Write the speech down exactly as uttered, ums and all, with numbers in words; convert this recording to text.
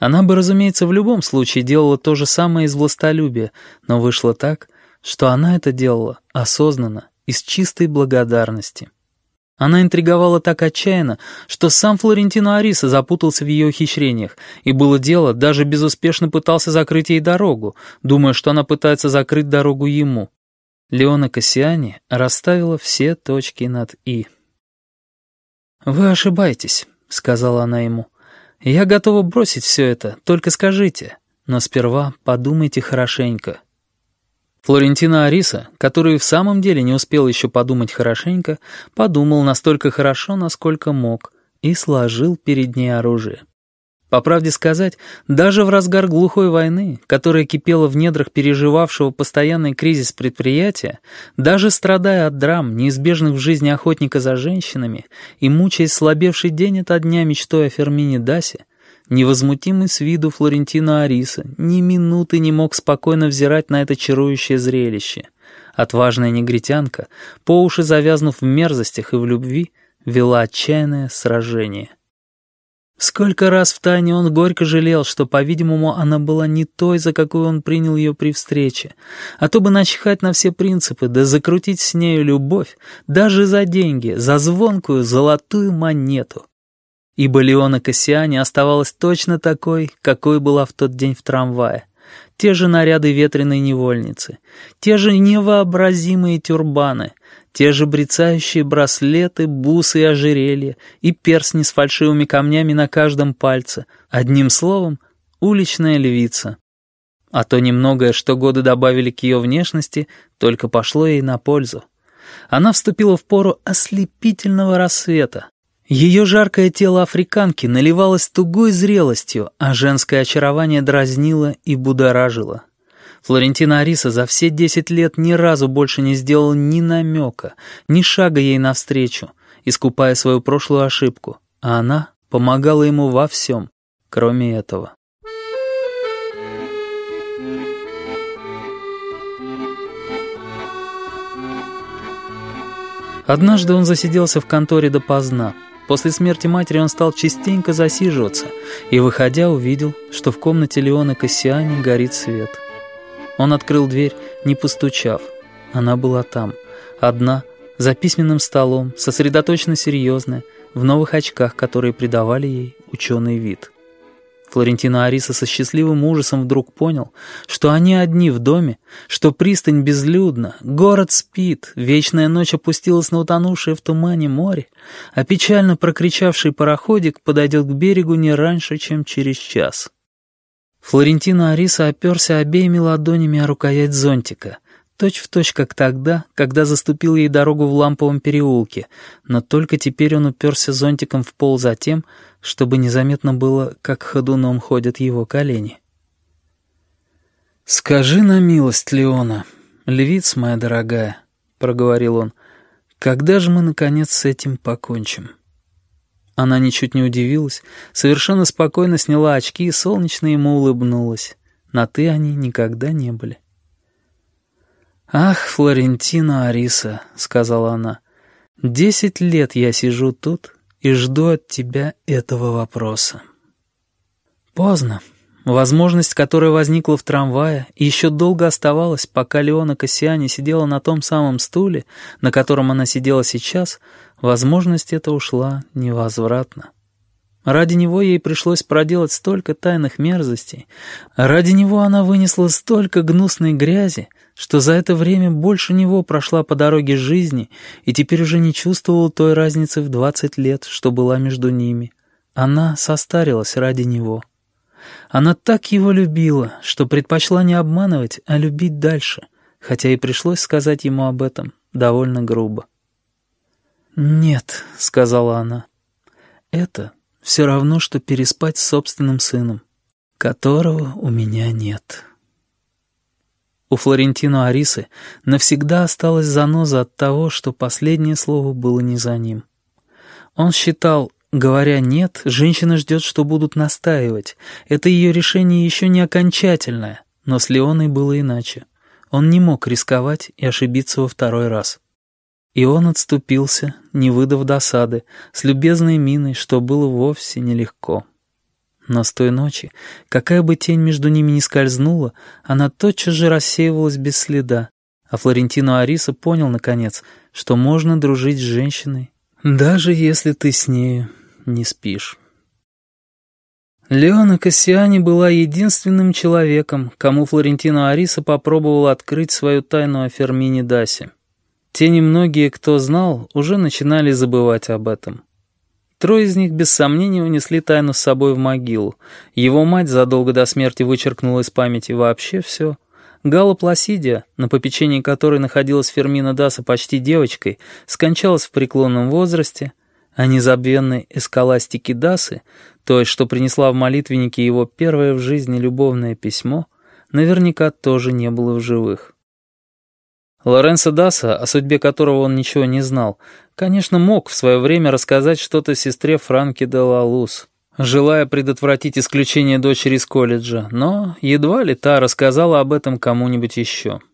Она бы, разумеется, в любом случае делала то же самое из властолюбия, но вышло так, что она это делала осознанно, из чистой благодарности. Она интриговала так отчаянно, что сам Флорентино Ариса запутался в ее ухищрениях, и было дело, даже безуспешно пытался закрыть ей дорогу, думая, что она пытается закрыть дорогу ему. Леона Кассиани расставила все точки над «и». «Вы ошибаетесь», — сказала она ему. «Я готова бросить все это, только скажите, но сперва подумайте хорошенько». Флорентино Ариса, который в самом деле не успел еще подумать хорошенько, подумал настолько хорошо, насколько мог, и сложил перед ней оружие. По правде сказать, даже в разгар глухой войны, которая кипела в недрах переживавшего постоянный кризис предприятия, даже страдая от драм, неизбежных в жизни охотника за женщинами, и мучаясь слабевший день ото дня мечтой о Фермине Дасе, невозмутимый с виду Флорентино Ариса ни минуты не мог спокойно взирать на это чарующее зрелище. Отважная негритянка, по уши завязнув в мерзостях и в любви, вела отчаянное сражение. Сколько раз втайне он горько жалел, что, по-видимому, она была не той, за какую он принял ее при встрече, а то бы начхать на все принципы, да закрутить с нею любовь, даже за деньги, за звонкую золотую монету. Ибо Леона Кассиани оставалась точно такой, какой была в тот день в трамвае. Те же наряды ветреной невольницы, те же невообразимые тюрбаны, те же брецающие браслеты, бусы и ожерелья, и перстни с фальшивыми камнями на каждом пальце. Одним словом, уличная львица. А то немногое, что годы добавили к ее внешности, только пошло ей на пользу. Она вступила в пору ослепительного рассвета. Ее жаркое тело африканки наливалось тугой зрелостью, а женское очарование дразнило и будоражило. Флорентино Ариса за все десять лет ни разу больше не сделал ни намека, ни шага ей навстречу, искупая свою прошлую ошибку, а она помогала ему во всем, кроме этого. Однажды он засиделся в конторе допоздна. После смерти матери он стал частенько засиживаться и, выходя, увидел, что в комнате Леоны Кассиани горит свет. Он открыл дверь, не постучав. Она была там, одна, за письменным столом, сосредоточенно серьезная, в новых очках, которые придавали ей ученый вид. Флорентино Ариса со счастливым ужасом вдруг понял, что они одни в доме, что пристань безлюдна, город спит, вечная ночь опустилась на утонувшее в тумане море, а печально прокричавший пароходик подойдет к берегу не раньше, чем через час. Флорентино Ариса оперся обеими ладонями о рукоять зонтика, точь-в-точь, как тогда, когда заступил ей дорогу в ламповом переулке, но только теперь он уперся зонтиком в пол за тем, чтобы незаметно было, как ходуном ходят его колени. «Скажи на милость, Леона, львица моя дорогая», — проговорил он, — «когда же мы, наконец, с этим покончим?» Она ничуть не удивилась, совершенно спокойно сняла очки и солнечно ему улыбнулась. На «ты» они никогда не были. «Ах, Флорентино Ариса», — сказала она, — «десять лет я сижу тут и жду от тебя этого вопроса». Поздно. Возможность, которая возникла в трамвае, еще долго оставалась, пока Леона Кассиани сидела на том самом стуле, на котором она сидела сейчас, возможность эта ушла невозвратно. Ради него ей пришлось проделать столько тайных мерзостей, ради него она вынесла столько гнусной грязи, что за это время больше него прошла по дороге жизни и теперь уже не чувствовала той разницы в двадцать лет, что была между ними. Она состарилась ради него. Она так его любила, что предпочла не обманывать, а любить дальше, хотя и пришлось сказать ему об этом довольно грубо. «Нет», — сказала она, — «это все равно, что переспать с собственным сыном, которого у меня нет». У Флорентино Арисы навсегда осталась заноза от того, что последнее слово было не за ним. Он считал, говоря «нет», женщина ждет, что будут настаивать. Это ее решение еще не окончательное, но с Леоной было иначе. Он не мог рисковать и ошибиться во второй раз. И он отступился, не выдав досады, с любезной миной, что было вовсе нелегко. Но с той ночи, какая бы тень между ними ни скользнула, она тотчас же рассеивалась без следа, а Флорентино Ариса понял, наконец, что можно дружить с женщиной, даже если ты с нею не спишь. Леона Кассиани была единственным человеком, кому Флорентино Ариса попробовал открыть свою тайну о Фермине Дасе. Те немногие, кто знал, уже начинали забывать об этом. Трое из них без сомнения унесли тайну с собой в могилу. Его мать задолго до смерти вычеркнула из памяти вообще все. Галла Пласидия, на попечении которой находилась Фермина Даса почти девочкой, скончалась в преклонном возрасте, а незабвенной Эскаластики Дасы, той, что принесла в молитвеннике его первое в жизни любовное письмо, наверняка тоже не было в живых. Лоренцо Даса, о судьбе которого он ничего не знал, конечно, мог в свое время рассказать что-то сестре Франки де ла Лус, желая предотвратить исключение дочери из колледжа, но едва ли та рассказала об этом кому-нибудь еще.